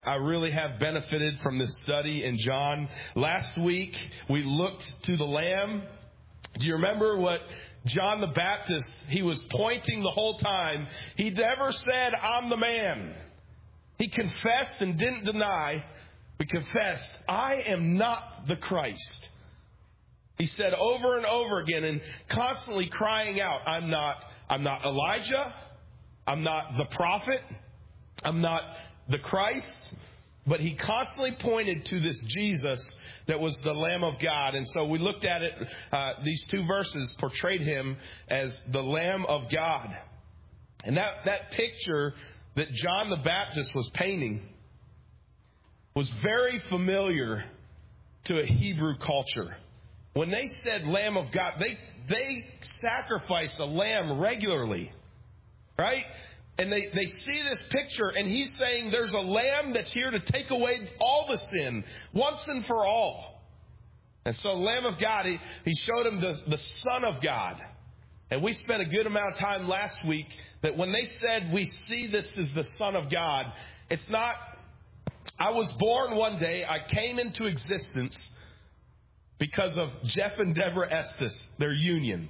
I really have benefited from this study in John. Last week, we looked to the Lamb. Do you remember what John the Baptist, he was pointing the whole time. He never said, I'm the man. He confessed and didn't deny, but confessed, I am not the Christ. He said over and over again and constantly crying out, I'm not Elijah. I'm not the prophet. I'm not the Christ. But he constantly pointed to this Jesus that was the Lamb of God. And so we looked at it. These two verses portrayed him as the Lamb of God. And that picture that John the Baptist was painting was very familiar to a Hebrew culture. When they said Lamb of God, they sacrificed a lamb regularly, right? And they see this picture, and he's saying there's a lamb that's here to take away all the sin once and for all. And so Lamb of God, he showed him the Son of God. And we spent a good amount of time last week that when they said we see this as the Son of God, it's not, I was born one day, I came into existence because of Jeff and Deborah Estes, their union.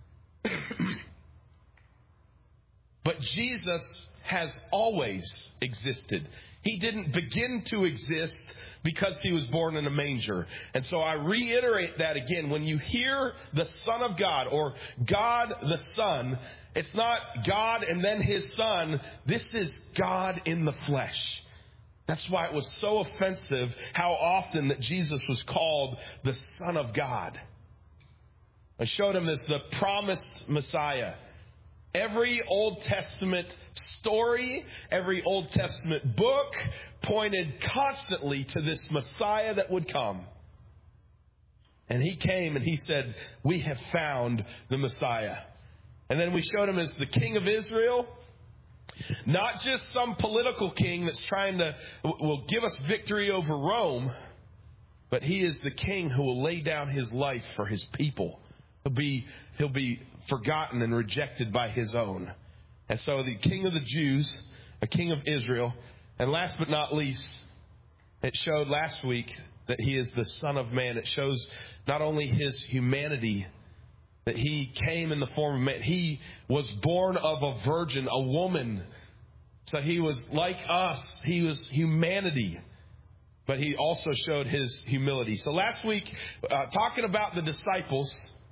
But Jesus has always existed. He didn't begin to exist because he was born in a manger. And so I reiterate that again. When you hear the Son of God or God the Son, it's not God and then his Son. This is God in the flesh. That's why it was so offensive how often that Jesus was called the Son of God. I showed him as the promised Messiah. Every Old Testament story, every Old Testament book pointed constantly to this Messiah that would come. And he came and he said, we have found the Messiah. And then we showed him as the King of Israel. Not just some political king that's will give us victory over Rome, but he is the king who will lay down his life for his people. He'll be forgotten and rejected by his own. And so the King of the Jews, a King of Israel, and last but not least, it showed last week that he is the Son of Man. It shows not only his humanity, that he came in the form of man. He was born of a virgin, a woman. So he was like us. He was humanity. But he also showed his humility. So last week, talking about the disciples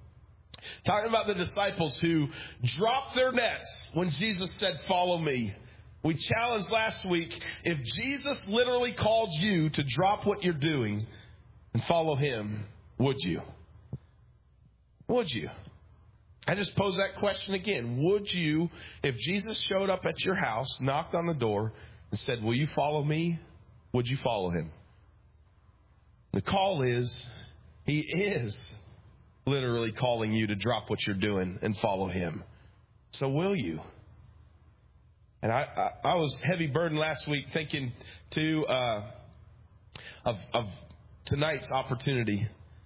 who dropped their nets when Jesus said, follow me. We challenged last week, if Jesus literally called you to drop what you're doing and follow him, would you? Would you? I just pose that question again. Would you, if Jesus showed up at your house, knocked on the door, and said, will you follow me? Would you follow him? The call is, he is literally calling you to drop what you're doing and follow him. So will you? And I was heavy burdened last week thinking too of tonight's opportunity.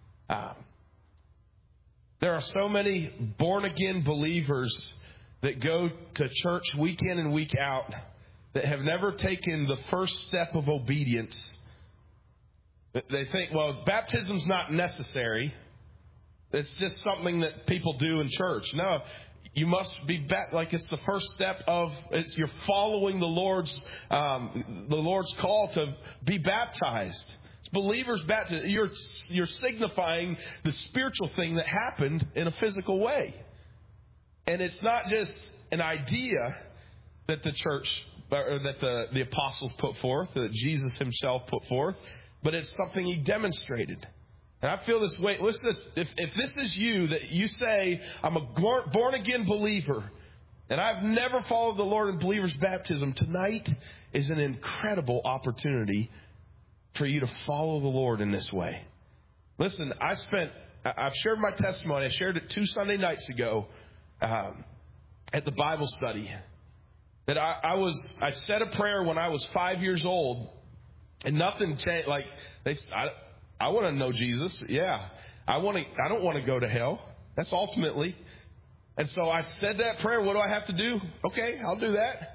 There are so many born-again believers that go to church week in and week out that have never taken the first step of obedience. They think, well, baptism's not necessary. It's just something that people do in church. No, you must be like it's the first step of you're following the Lord's call to be baptized. It's believers baptism. You're signifying the spiritual thing that happened in a physical way, and it's not just an idea that the church or that the apostles put forth, that Jesus himself put forth, but it's something he demonstrated. And I feel this way. Listen, if this is you, that you say, I'm a born-again believer, and I've never followed the Lord in believer's baptism, tonight is an incredible opportunity for you to follow the Lord in this way. Listen, I've shared my testimony. I shared it 2 Sunday nights ago at the Bible study. That I said a prayer when I was 5 years old, and nothing changed. Like I want to know Jesus. Yeah. I don't want to go to hell. That's ultimately. And so I said that prayer. What do I have to do? Okay, I'll do that.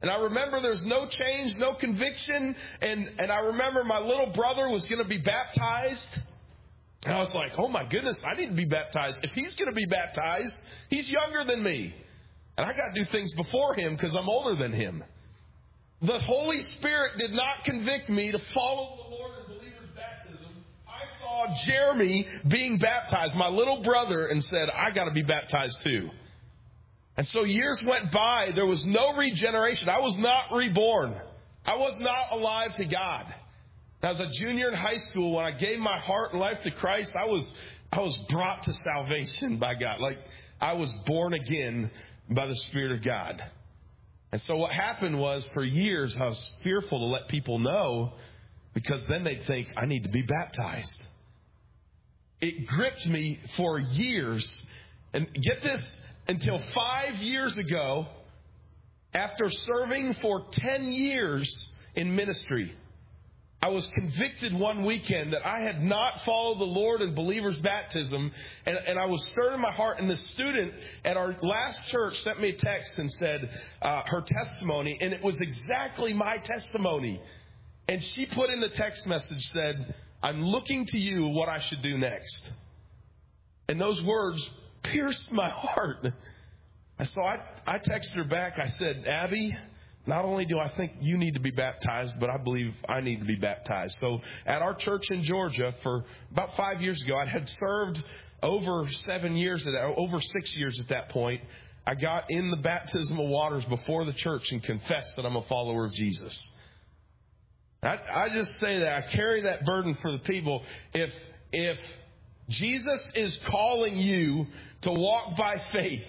And I remember there's no change, no conviction. And I remember my little brother was going to be baptized. And I was like, oh my goodness, I need to be baptized. If he's going to be baptized, he's younger than me. And I got to do things before him because I'm older than him. The Holy Spirit did not convict me to follow the Lord in believer's baptism. I saw Jeremy being baptized, my little brother, and said, I got to be baptized too. And so years went by. There was no regeneration. I was not reborn. I was not alive to God. I was a junior in high school. When I gave my heart and life to Christ, I was brought to salvation by God. Like I was born again by the Spirit of God. And so what happened was, for years, I was fearful to let people know, because then they'd think I need to be baptized. It gripped me for years. And get this, until 5 years ago, after serving for 10 years in ministry, I was convicted one weekend that I had not followed the Lord in believer's baptism, and I was stirred in my heart. And the student at our last church sent me a text and said her testimony, and it was exactly my testimony. And she put in the text message, said, I'm looking to you what I should do next. And those words pierced my heart. And so I texted her back. I said, Abby, not only do I think you need to be baptized, but I believe I need to be baptized. So at our church in Georgia, for about 5 years ago, I had served over 7 years, over 6 years at that point. I got in the baptismal waters before the church and confessed that I'm a follower of Jesus. I just say that. I carry that burden for the people. If Jesus is calling you to walk by faith,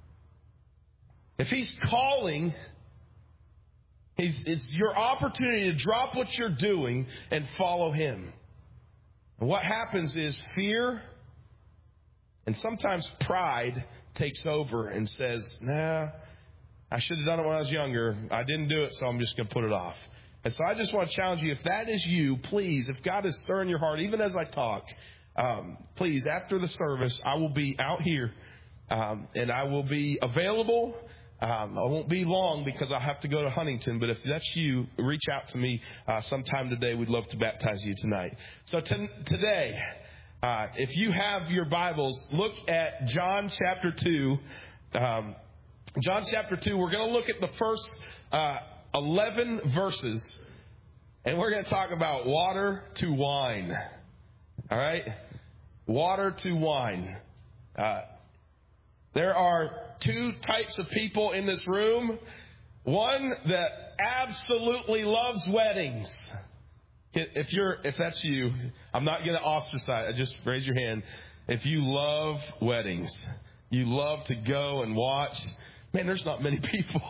if He's calling, it's your opportunity to drop what you're doing and follow Him. And what happens is fear and sometimes pride takes over and says, nah, I should have done it when I was younger. I didn't do it, so I'm just going to put it off. And so I just want to challenge you, if that is you, please, if God is stirring your heart, even as I talk, please, after the service, I will be out here and I will be available. I won't be long because I'll have to go to Huntington, but if that's you, reach out to me sometime today. We'd love to baptize you tonight. So today, if you have your Bibles, look at John chapter 2. John chapter 2, we're going to look at the first 11 verses, and we're going to talk about water to wine. All right? Water to wine. There are two types of people in this room. One that absolutely loves weddings. If that's you, I'm not going to ostracize. Just raise your hand. If you love weddings, you love to go and watch. Man, there's not many people.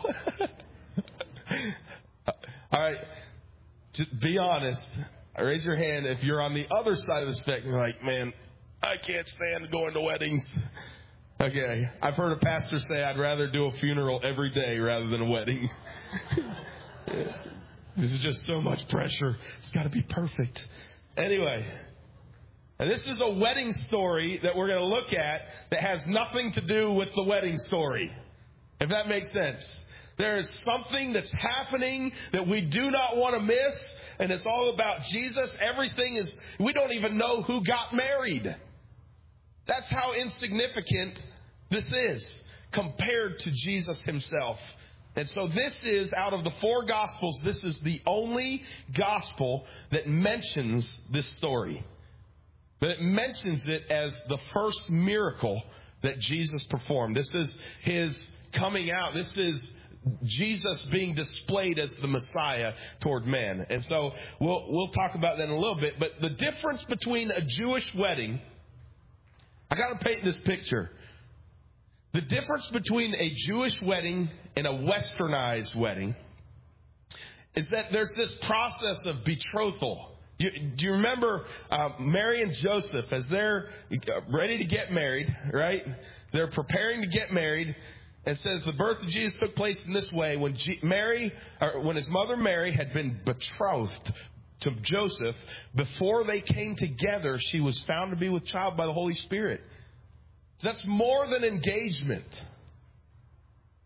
All right. To be honest, raise your hand if you're on the other side of the spectrum. You're like, man, I can't stand going to weddings. Okay, I've heard a pastor say I'd rather do a funeral every day rather than a wedding. This is just so much pressure. It's got to be perfect. Anyway, and this is a wedding story that we're going to look at that has nothing to do with the wedding story, if that makes sense. There is something that's happening that we do not want to miss, and it's all about Jesus. Everything is, we don't even know who got married. That's how insignificant this is compared to Jesus Himself. And so this is, out of the four Gospels, this is the only Gospel that mentions this story. But it mentions it as the first miracle that Jesus performed. This is His coming out. This is Jesus being displayed as the Messiah toward man. And so we'll talk about that in a little bit. But the difference between a Jewish wedding, I got to paint this picture. The difference between a Jewish wedding and a westernized wedding is that there's this process of betrothal. Do you remember Mary and Joseph, as they're ready to get married, right? They're preparing to get married. It says the birth of Jesus took place in this way. When when His mother Mary had been betrothed to Joseph, before they came together, she was found to be with child by the Holy Spirit. So that's more than engagement.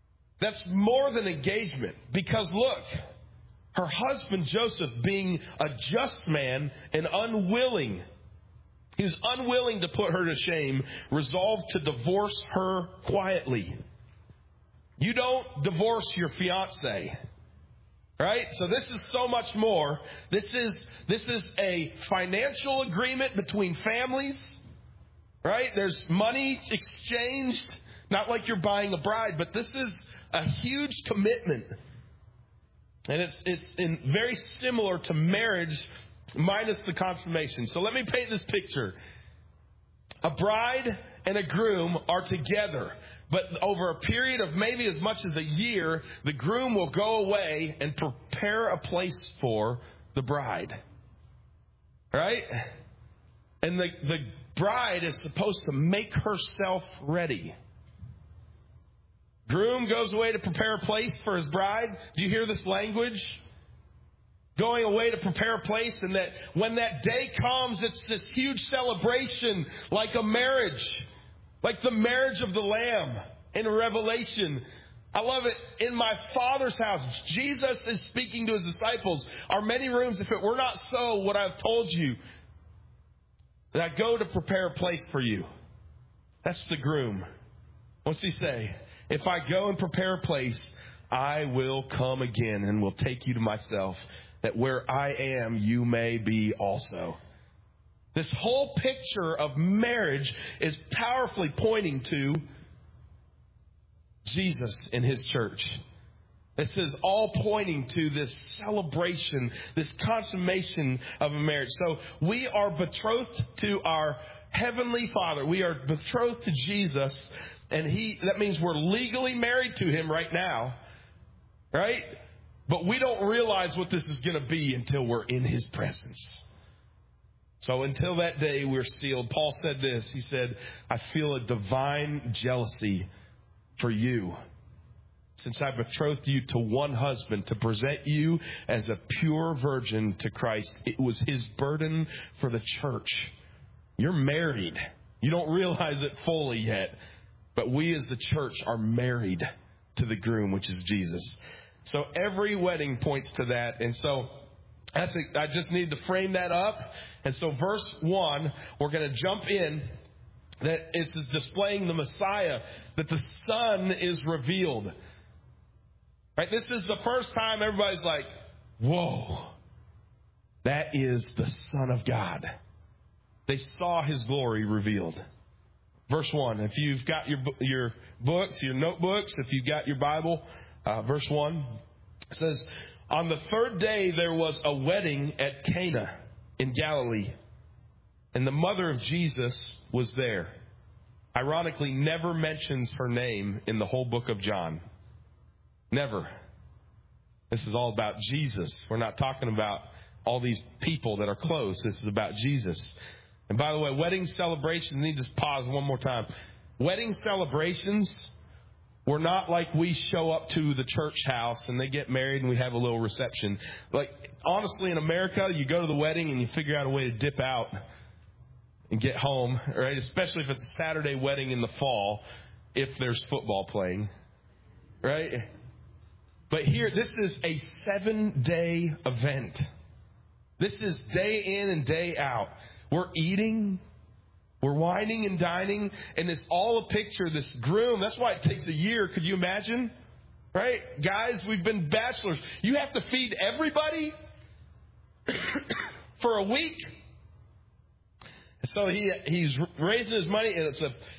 That's more than engagement. Because look, her husband Joseph, being a just man and unwilling, he was unwilling to put her to shame, resolved to divorce her quietly. You don't divorce your fiance. Right? So this is so much more. This is a financial agreement between families. Right? There's money exchanged. Not like you're buying a bride, but this is a huge commitment. And it's very similar to marriage minus the consummation. So let me paint this picture. A bride and a groom are together. But over a period of maybe as much as a year, the groom will go away and prepare a place for the bride. Right? And the bride is supposed to make herself ready. Groom goes away to prepare a place for his bride. Do you hear this language? Going away to prepare a place, and that when that day comes, it's this huge celebration like a marriage. Like the marriage of the Lamb in Revelation. I love it. In my Father's house, Jesus is speaking to his disciples. Are many rooms? If it were not so, what I've told you, that I go to prepare a place for you. That's the groom. What's he say? If I go and prepare a place, I will come again and will take you to myself, that where I am, you may be also. This whole picture of marriage is powerfully pointing to Jesus in his church. This is all pointing to this celebration, this consummation of a marriage. So we are betrothed to our Heavenly Father. We are betrothed to Jesus, and that means we're legally married to him right now. Right? But we don't realize what this is going to be until we're in his presence. So until that day, we're sealed. Paul said this. He said, I feel a divine jealousy for you, since I betrothed you to one husband to present you as a pure virgin to Christ. It was his burden for the church. You're married. You don't realize it fully yet. But we as the church are married to the groom, which is Jesus. So every wedding points to that. And so I just need to frame that up. And so verse 1, we're going to jump in. That this is displaying the Messiah, that the Son is revealed. Right? This is the first time everybody's like, whoa, that is the Son of God. They saw his glory revealed. Verse 1, if you've got your books, your notebooks, if you've got your Bible, verse 1 says, on the third day there was a wedding at Cana in Galilee, and the mother of Jesus was there. Ironically, never mentions her name in the whole book of John. Never. This is all about Jesus. We're not talking about all these people that are close. This is about Jesus. And by the way, wedding celebrations, I need to pause one more time. Wedding celebrations were not like we show up to the church house and they get married and we have a little reception. Like, honestly, in America, you go to the wedding and you figure out a way to dip out and get home, right? Especially if it's a Saturday wedding in the fall, if there's football playing, right? But here, this is a 7-day event. This is day in and day out. We're eating, we're wining and dining, and it's all a picture of this groom. That's why it takes a year. Could you imagine? Right? Guys, we've been bachelors. You have to feed everybody for a week. So he's raising his money, and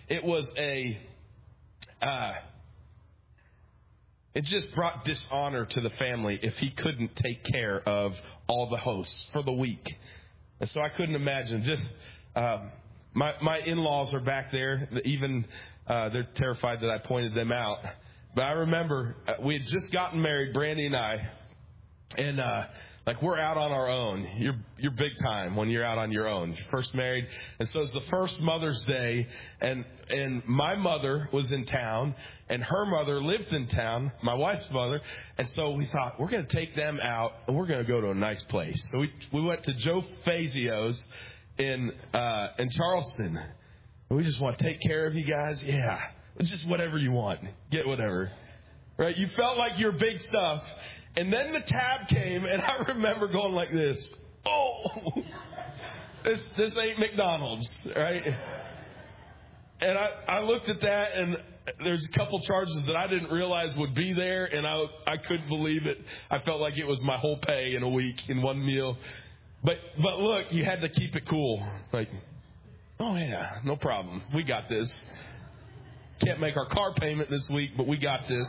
it just brought dishonor to the family if he couldn't take care of all the hosts for the week. And so I couldn't imagine. Just my in-laws are back there. Even they're terrified that I pointed them out. But I remember we had just gotten married, Brandy and I, and like we're out on our own. You're big time when you're out on your own. You're first married, and so it's the first Mother's Day, and my mother was in town, and her mother lived in town, my wife's mother, and so we thought we're going to take them out and we're going to go to a nice place. So we went to Joe Fazio's in Charleston. And we just want to take care of you guys. Yeah, it's just whatever you want, get whatever. right? You felt like you're big stuff. And then the tab came, and I remember going like this. Oh, this ain't McDonald's, right? And I looked at that, and there's a couple charges that I didn't realize would be there, and I couldn't believe it. I felt like it was my whole pay in a week in one meal. But look, you had to keep it cool. Like, oh yeah, no problem. We got this. Can't make our car payment this week, but we got this.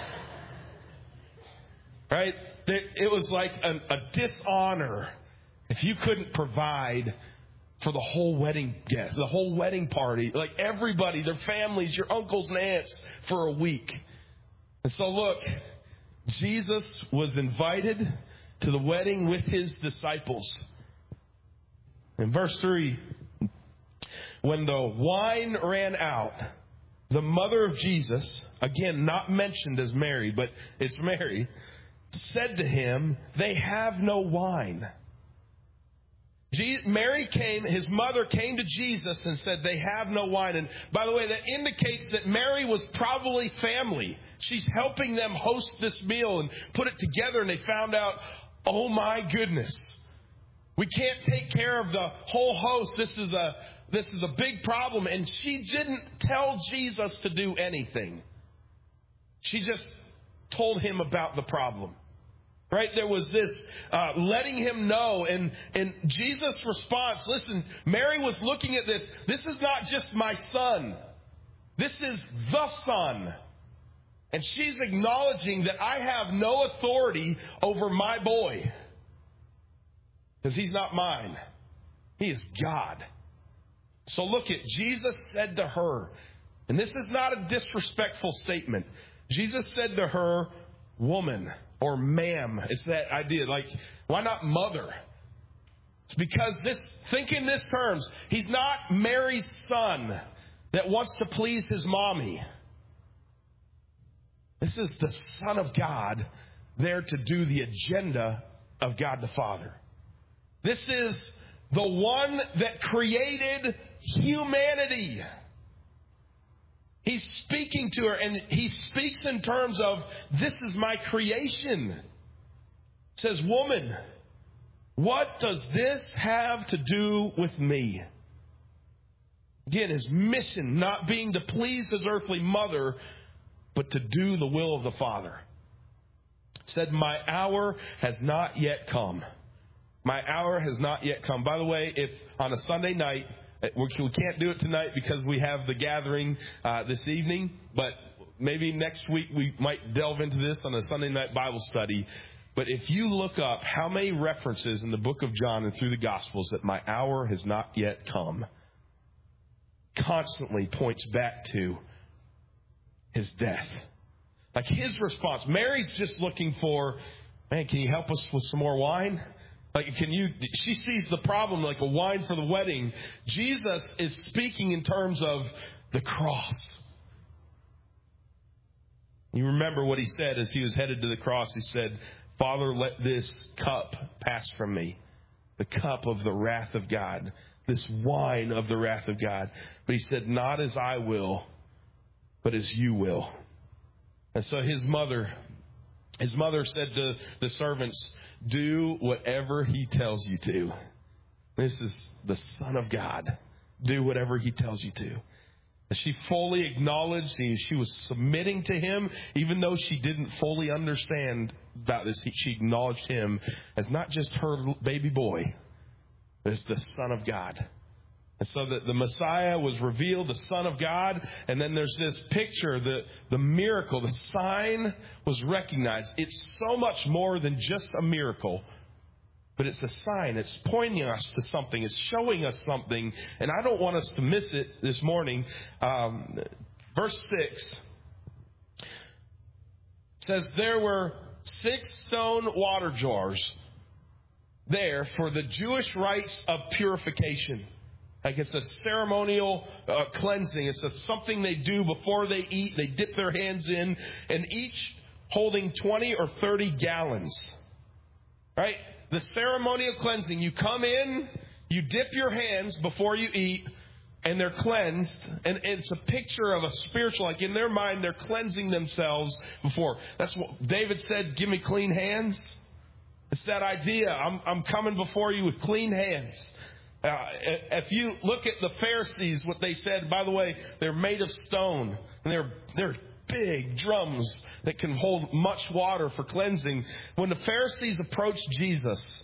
Right? It was like a dishonor if you couldn't provide for the whole wedding guests, the whole wedding party, like everybody, their families, your uncles and aunts for a week. And so look, Jesus was invited to the wedding with his disciples. In verse 3, when the wine ran out, the mother of Jesus, again, not mentioned as Mary, but it's Mary, said to him, they have no wine. Mary came, his mother came to Jesus and said, they have no wine. And by the way, that indicates that Mary was probably family. She's helping them host this meal and put it together, and they found out, oh my goodness, we can't take care of the whole host. This is a big problem. And she didn't tell Jesus to do anything. She just told him about the problem. Right? There was this letting him know. And Jesus' response, listen, Mary was looking at this. This is not just my son. This is the Son. And she's acknowledging that I have no authority over my boy. Because he's not mine. He is God. So look at, Jesus said to her, and this is not a disrespectful statement. Jesus said to her, woman, or ma'am. It's that idea, like, why not mother? It's because think in this terms, he's not Mary's son that wants to please his mommy. This is the Son of God there to do the agenda of God the Father. This is the one that created humanity. He's speaking to her, and he speaks in terms of, this is my creation. Says, woman, what does this have to do with me? Again, his mission not being to please his earthly mother, but to do the will of the Father. Said, my hour has not yet come. My hour has not yet come. By the way, if on a Sunday night, we can't do it tonight because we have the gathering this evening, but maybe next week we might delve into this on a Sunday night Bible study. But if you look up how many references in the book of John and through the Gospels that my hour has not yet come, constantly points back to his death. Like his response. Mary's just looking for, man, can you help us with some more wine? Like, she sees the problem like a wine for the wedding. Jesus is speaking in terms of the cross. You remember what he said as he was headed to the cross. He said, Father, let this cup pass from me. The cup of the wrath of God. This wine of the wrath of God. But he said, not as I will, but as you will. And so his mother said to the servants, do whatever he tells you to. This is the Son of God. Do whatever he tells you to. And she fully acknowledged she was submitting to him, even though she didn't fully understand about this. She acknowledged him as not just her baby boy, but as the Son of God. And so that the Messiah was revealed, the Son of God. And then there's this picture, the miracle, the sign was recognized. It's so much more than just a miracle. But it's the sign. It's pointing us to something. It's showing us something. And I don't want us to miss it this morning. Verse 6 says, there were 6 stone water jars there for the Jewish rites of purification. Like it's a ceremonial cleansing. It's something they do before they eat. They dip their hands in, and each holding 20 or 30 gallons. Right? The ceremonial cleansing. You come in, you dip your hands before you eat, and they're cleansed, and it's a picture of a spiritual, like in their mind, they're cleansing themselves before. That's what David said, give me clean hands. It's that idea. I'm coming before you with clean hands. If you look at the Pharisees, what they said, by the way, they're made of stone, and they're big drums that can hold much water for cleansing. When the Pharisees approached Jesus,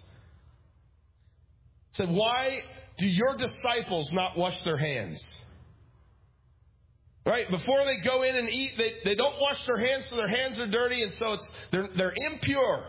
said, why do your disciples not wash their hands? Right? Before they go in and eat, they don't wash their hands, so their hands are dirty, and so they're impure.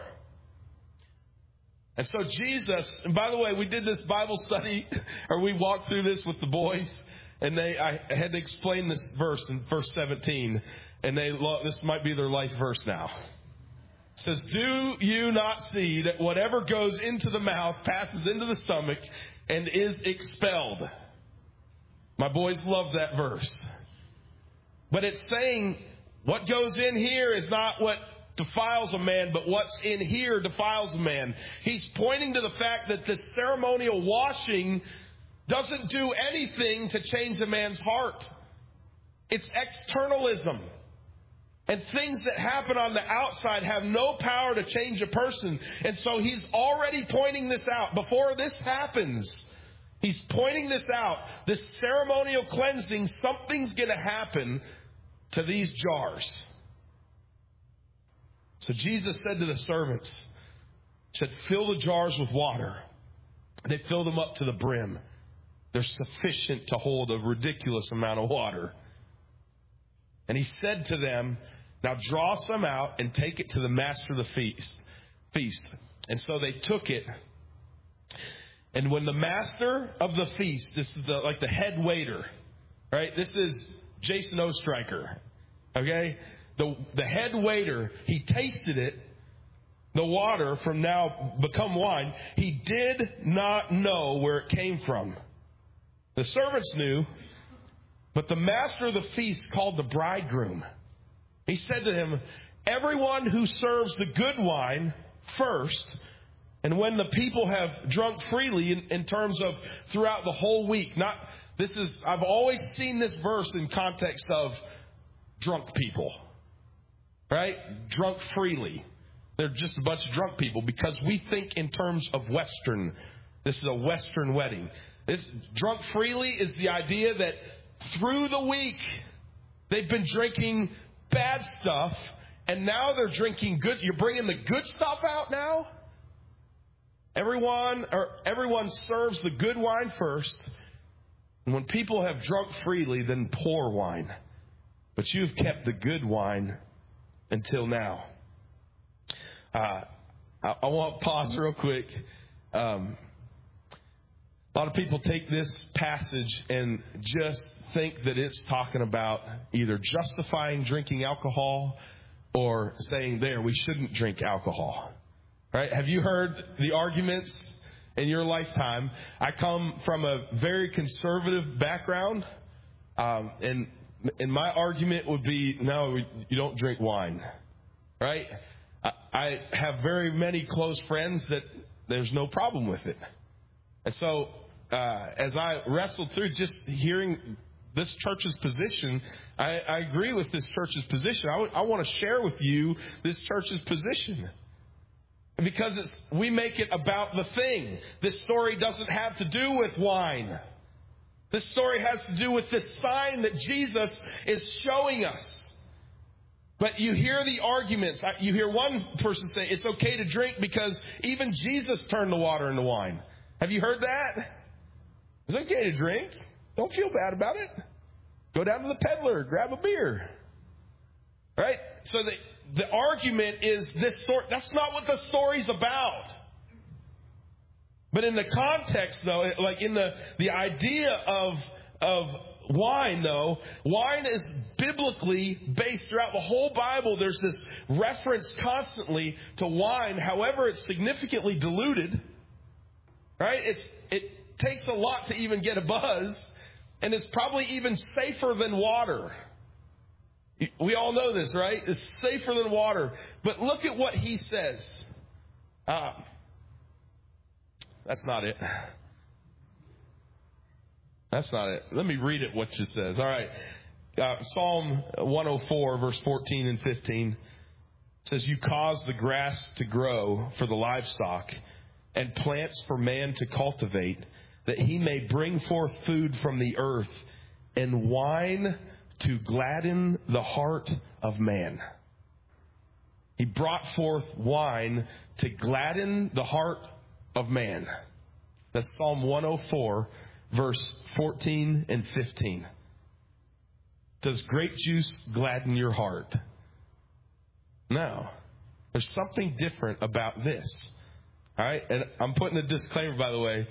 And so Jesus, and by the way, we did this Bible study, or we walked through this with the boys, and I had to explain this verse in verse 17, and this might be their life verse now. It says, do you not see that whatever goes into the mouth passes into the stomach and is expelled? My boys love that verse. But it's saying what goes in here is not what defiles a man, but what's in here defiles a man. He's pointing to the fact that this ceremonial washing doesn't do anything to change a man's heart. It's externalism. And things that happen on the outside have no power to change a person. And so he's already pointing this out. Before this happens, he's pointing this out. This ceremonial cleansing, something's going to happen to these jars. So Jesus said to the servants, said, fill the jars with water. They filled them up to the brim. They're sufficient to hold a ridiculous amount of water. And he said to them, now draw some out and take it to the master of the feast. And so they took it. And when the master of the feast, this is like the head waiter, right? This is Jason Ostriker, okay? The head waiter, he tasted it, the water from now become wine. He did not know where it came from. The servants knew, but the master of the feast called the bridegroom. He said to him, everyone who serves the good wine first, and when the people have drunk freely in terms of throughout the whole week, I've always seen this verse in context of drunk people, right? Drunk freely. They're just a bunch of drunk people because we think in terms of Western. This is a Western wedding. This drunk freely is the idea that through the week they've been drinking bad stuff, and now they're drinking good. You're bringing the good stuff out now? Everyone serves the good wine first, and when people have drunk freely, then pour wine. But you've kept the good wine until now. I want to pause real quick. A lot of people take this passage and just think that it's talking about either justifying drinking alcohol or saying we shouldn't drink alcohol. Right? Have you heard the arguments in your lifetime? I come from a very conservative background, and my argument would be, no, you don't drink wine. Right? I have very many close friends that there's no problem with it. And so, as I wrestled through just hearing this church's position, I agree with this church's position. I want to share with you this church's position. Because we make it about the thing. This story doesn't have to do with wine. This story has to do with this sign that Jesus is showing us. But you hear the arguments. You hear one person say it's okay to drink because even Jesus turned the water into wine. Have you heard that? It's okay to drink. Don't feel bad about it. Go down to the peddler, grab a beer. Right? So the argument is this story. That's not what the story's about. But in the context, though, like in the idea of wine, though, wine is biblically based throughout the whole Bible. There's this reference constantly to wine. However, it's significantly diluted. Right? It takes a lot to even get a buzz, and it's probably even safer than water. We all know this, right? It's safer than water. But look at what he says. That's not it. That's not it. Let me read it, what it says. All right. Psalm 104, verse 14 and 15 says, you cause the grass to grow for the livestock and plants for man to cultivate, that he may bring forth food from the earth and wine to gladden the heart of man. He brought forth wine to gladden the heart of man. That's Psalm 104, verse 14 and 15. Does grape juice gladden your heart? No. There's something different about this. All right? And I'm putting a disclaimer, by the way.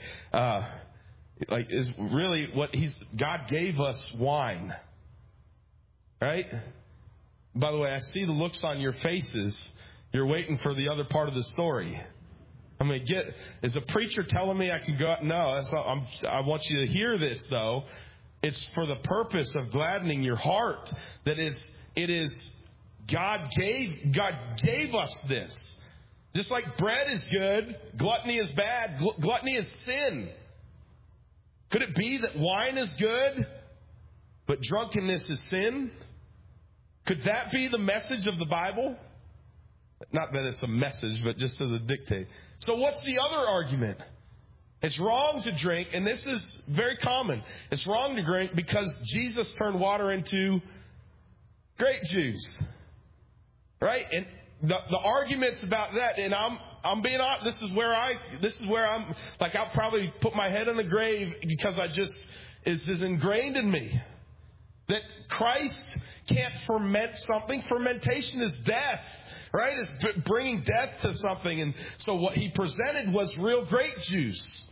Is really what God gave us wine. Right? By the way, I see the looks on your faces. You're waiting for the other part of the story. I mean, is a preacher telling me I can go out? No, I want you to hear this, though. It's for the purpose of gladdening your heart. That it is God gave us this. Just like bread is good, gluttony is bad, gluttony is sin. Could it be that wine is good, but drunkenness is sin? Could that be the message of the Bible? Not that it's a message, but just as a dictate. So what's the other argument? It's wrong to drink, and this is very common. It's wrong to drink because Jesus turned water into grape juice. Right? And the arguments about that, and I'm being honest, this is where I'm like, I'll probably put my head in the grave because it's ingrained in me. That Christ can't ferment something. Fermentation is death, right? It's bringing death to something. And so what he presented was real grape juice.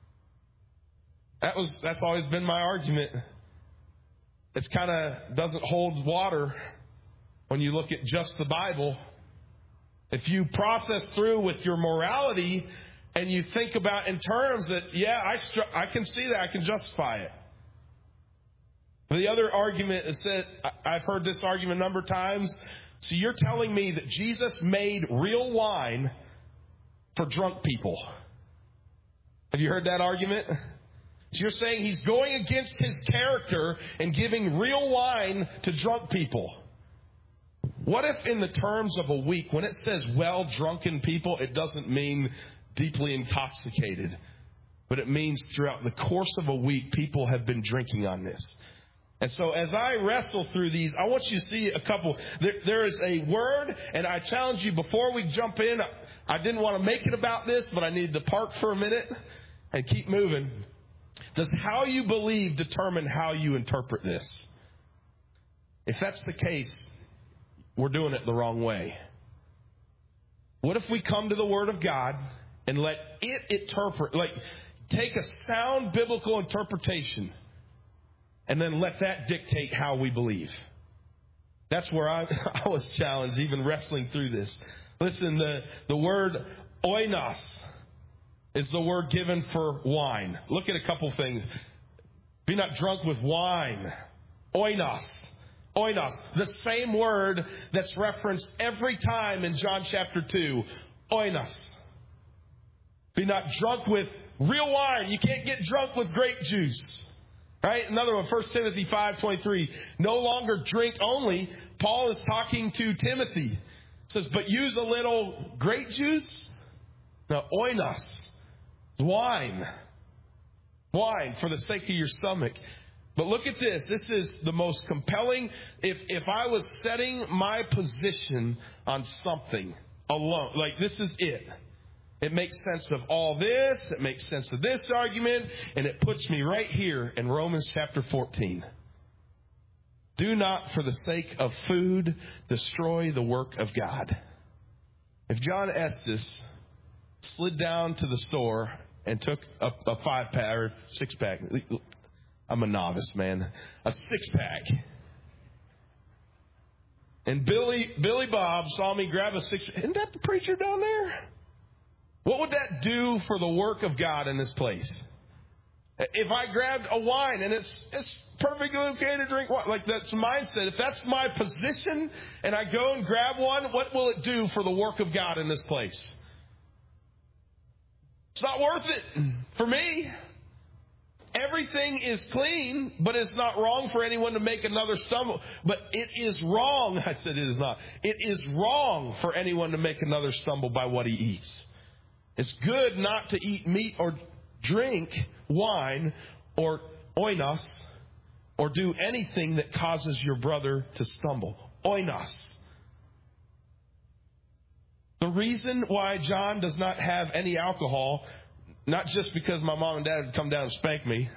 That's always been my argument. It's kind of doesn't hold water when you look at just the Bible. If you process through with your morality and you think about in terms that, I can see that, I can justify it. The other argument is that, I've heard this argument a number of times. So you're telling me that Jesus made real wine for drunk people. Have you heard that argument? So you're saying he's going against his character and giving real wine to drunk people. What if in the terms of a week, when it says well-drunken people, it doesn't mean deeply intoxicated, but it means throughout the course of a week, people have been drinking on this. And so as I wrestle through these, I want you to see a couple. There is a word, and I challenge you before we jump in. I didn't want to make it about this, but I needed to park for a minute and keep moving. Does how you believe determine how you interpret this? If that's the case, we're doing it the wrong way. What if we come to the Word of God and let it interpret, take a sound biblical interpretation and then let that dictate how we believe? That's where I was challenged, even wrestling through this. Listen, the word oinos is the word given for wine. Look at a couple things. Be not drunk with wine. Oinos. Oinos. The same word that's referenced every time in John chapter 2. Oinos. Be not drunk with real wine. You can't get drunk with grape juice. Right? Another one, 1 Timothy 5:23. No longer drink only. Paul is talking to Timothy. It says, but use a little grape juice. Now, oinos. Wine. Wine for the sake of your stomach. But look at this. This is the most compelling. If I was setting my position on something alone, this is it. It makes sense of all this. It makes sense of this argument. And it puts me right here in Romans chapter 14. Do not, for the sake of food, destroy the work of God. If John Estes slid down to the store and took a 5-pack or 6-pack, I'm a novice, man, a 6-pack, and Billy Bob saw me grab a 6-pack, isn't that the preacher down there? What would that do for the work of God in this place? If I grabbed a wine and it's perfectly okay to drink wine, that's mindset. If that's my position and I go and grab one, what will it do for the work of God in this place? It's not worth it for me. everything is clean, but it's not wrong for anyone to make another stumble. But it is wrong. I said it is not. It is wrong for anyone to make another stumble by what he eats. It's good not to eat meat or drink wine or oinos or do anything that causes your brother to stumble. Oinos. The reason why John does not have any alcohol, not just because my mom and dad would come down and spank me.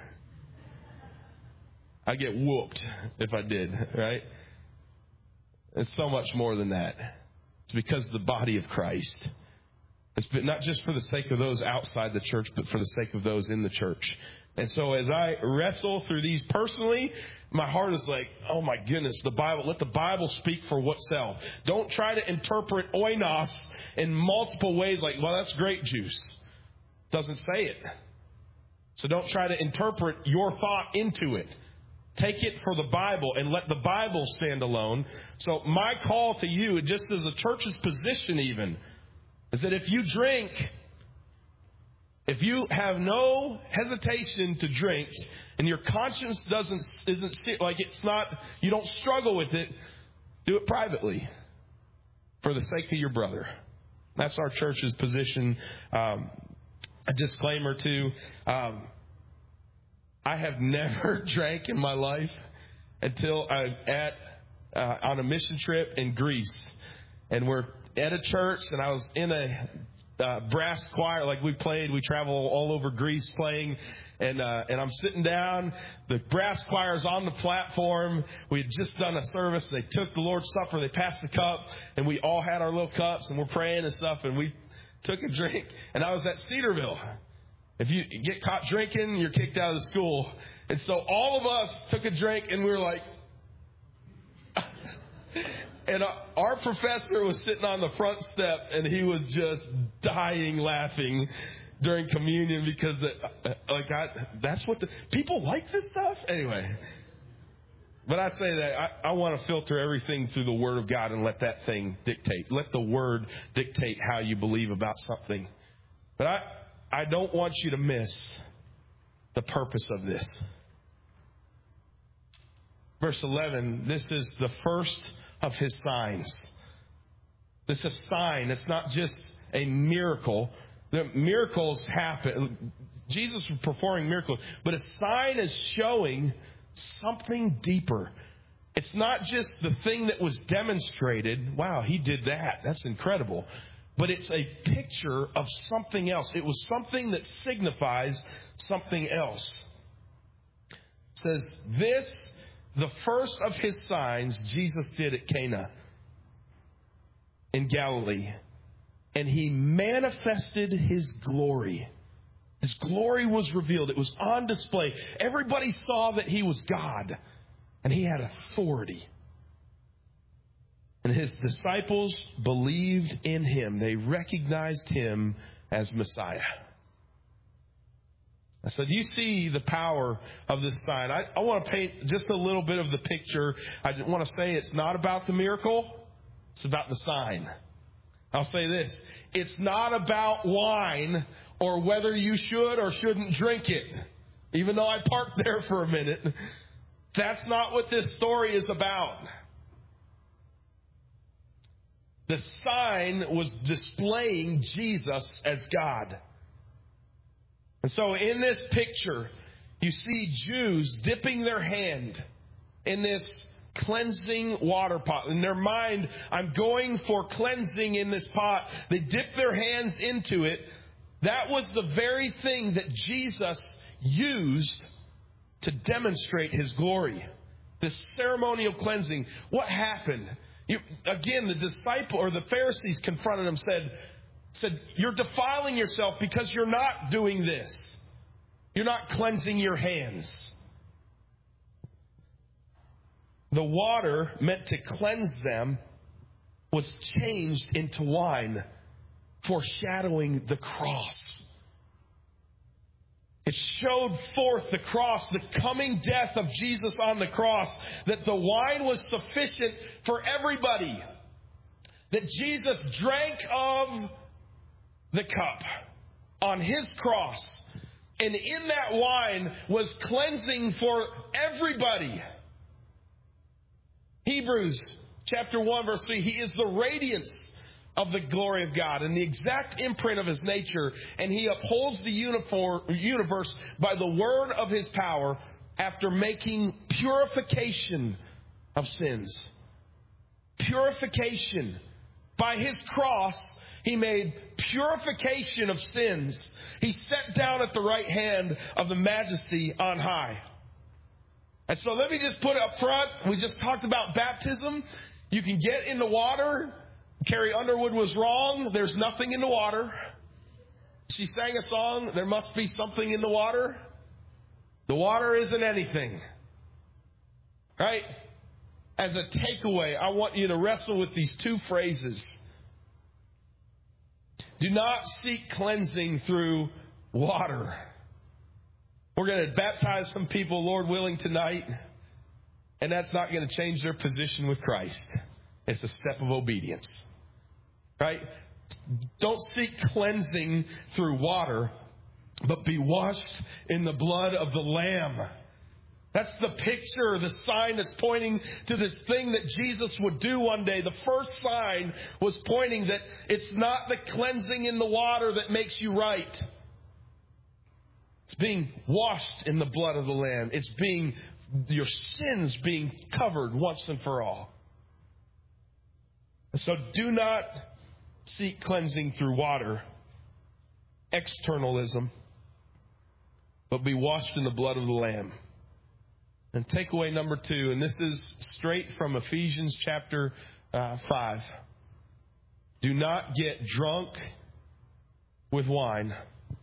I'd get whooped if I did, right? It's so much more than that. It's because of the body of Christ. It's not just for the sake of those outside the church, but for the sake of those in the church. And so as I wrestle through these personally, my heart is like, oh my goodness, the Bible, let the Bible speak for whatself. Don't try to interpret oinos in multiple ways like, well, that's grape juice. Doesn't say it. So don't try to interpret your thought into it. Take it for the Bible and let the Bible stand alone. So my call to you, just as a church's position even, is that if you drink, if you have no hesitation to drink and your conscience isn't like it's not, you don't struggle with it, do it privately for the sake of your brother. That's our church's position. A disclaimer too. I have never drank in my life until I'm on a mission trip in Greece, and we're at a church, and I was in a brass choir. Like we travel all over Greece playing, and I'm sitting down. The brass choir's on the platform. We had just done a service. They took the Lord's Supper. They passed the cup, and we all had our little cups, and we're praying and stuff, and we took a drink. And I was at Cedarville. If you get caught drinking, you're kicked out of the school. And so all of us took a drink, and we were like, and our professor was sitting on the front step, and he was just dying laughing during communion because, that's what people like this stuff anyway. But I say that I want to filter everything through the Word of God and let that thing dictate. Let the Word dictate how you believe about something. But I don't want you to miss the purpose of this. Verse 11, this is the first of his signs. This is a sign. It's not just a miracle. The miracles happen. Jesus was performing miracles. But a sign is showing something deeper. It's not just the thing that was demonstrated. Wow, he did that. That's incredible. But it's a picture of something else. It was something that signifies something else. It says, this, the first of his signs, Jesus did at Cana in Galilee. And he manifested his glory. His glory was revealed. It was on display. Everybody saw that he was God. And he had authority. And his disciples believed in him. They recognized him as Messiah. I said, you see the power of this sign. I want to paint just a little bit of the picture. I want to say it's not about the miracle. It's about the sign. I'll say this. It's not about wine or whether you should or shouldn't drink it. Even though I parked there for a minute. That's not what this story is about. The sign was displaying Jesus as God. And so in this picture, you see Jews dipping their hand in this cleansing water pot. In their mind, I'm going for cleansing in this pot. They dip their hands into it. That was the very thing that Jesus used to demonstrate his glory. This ceremonial cleansing. What happened? Again, the disciple or the Pharisees confronted him, said, you're defiling yourself because you're not doing this. You're not cleansing your hands. The water meant to cleanse them was changed into wine, foreshadowing the cross. It showed forth the cross, the coming death of Jesus on the cross, that the wine was sufficient for everybody. That Jesus drank of the cup on his cross. And in that wine was cleansing for everybody. Hebrews chapter 1 verse 3, He is the radiance of the glory of God and the exact imprint of His nature, and He upholds the universe by the word of His power after making purification of sins. Purification. By His cross, He made purification of sins. He sat down at the right hand of the Majesty on high. And so let me just put up front, we just talked about baptism. You can get in the water. Carrie Underwood was wrong. There's nothing in the water. She sang a song, there must be something in the water. The water isn't anything. Right? As a takeaway, I want you to wrestle with these two phrases. Do not seek cleansing through water. We're going to baptize some people, Lord willing, tonight. And that's not going to change their position with Christ. It's a step of obedience. Right? Don't seek cleansing through water, but be washed in the blood of the Lamb. That's the picture, the sign that's pointing to this thing that Jesus would do one day. The first sign was pointing that it's not the cleansing in the water that makes you right. It's being washed in the blood of the Lamb. It's being your sins being covered once and for all. So do not seek cleansing through water, externalism, but be washed in the blood of the Lamb. And takeaway number 2, and this is straight from Ephesians chapter 5. Do not get drunk with wine,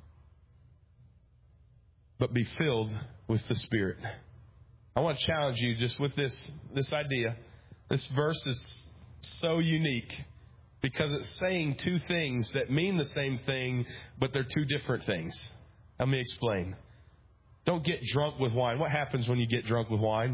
but be filled with the Spirit. I want to challenge you just with this idea. This verse is so unique because it's saying two things that mean the same thing, but they're two different things. Let me explain. Don't get drunk with wine. What happens when you get drunk with wine?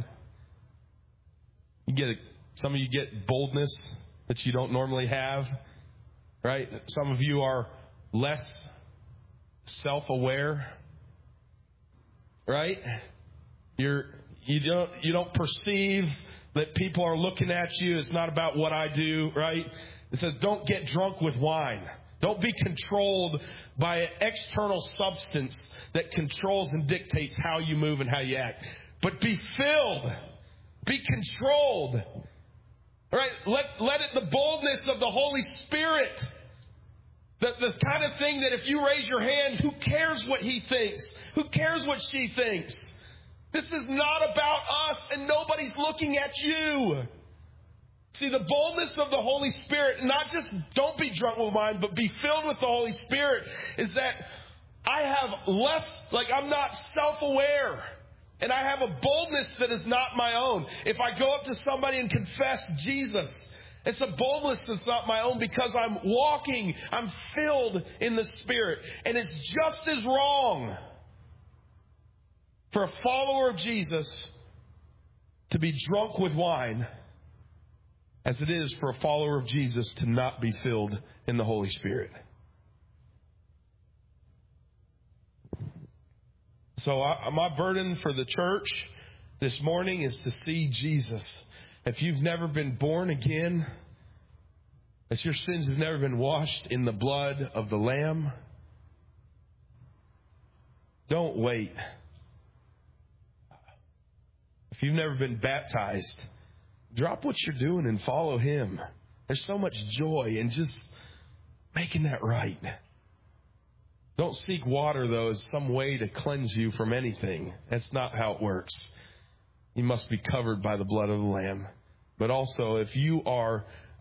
Some of you get boldness that you don't normally have, right? Some of you are less self-aware, right? You don't perceive that people are looking at you. It's not about what I do, right? It says don't get drunk with wine. Don't be controlled by an external substance that controls and dictates how you move and how you act. But be filled. Be controlled. All right? Let it the boldness of the Holy Spirit. The kind of thing that if you raise your hand, who cares what he thinks? Who cares what she thinks? This is not about us, and nobody's looking at you. See, the boldness of the Holy Spirit, not just don't be drunk with wine, but be filled with the Holy Spirit, is that I have I'm not self-aware. And I have a boldness that is not my own. If I go up to somebody and confess Jesus, it's a boldness that's not my own because I'm filled in the Spirit. And it's just as wrong for a follower of Jesus to be drunk with wine as it is for a follower of Jesus to not be filled in the Holy Spirit. So my burden for the church this morning is to see Jesus. If you've never been born again, as your sins have never been washed in the blood of the Lamb, don't wait. If you've never been baptized, drop what you're doing and follow Him. There's so much joy in just making that right. Don't seek water, though, as some way to cleanse you from anything. That's not how it works. You must be covered by the blood of the Lamb. But also, if you are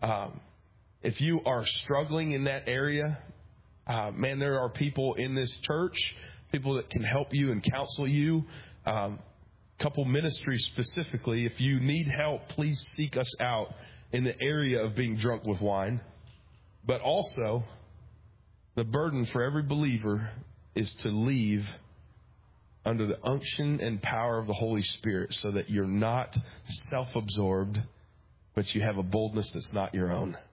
struggling in that area, there are people in this church, people that can help you and counsel you. Couple ministries specifically. If you need help, please seek us out in the area of being drunk with wine. But also, the burden for every believer is to leave under the unction and power of the Holy Spirit so that you're not self-absorbed, but you have a boldness that's not your own.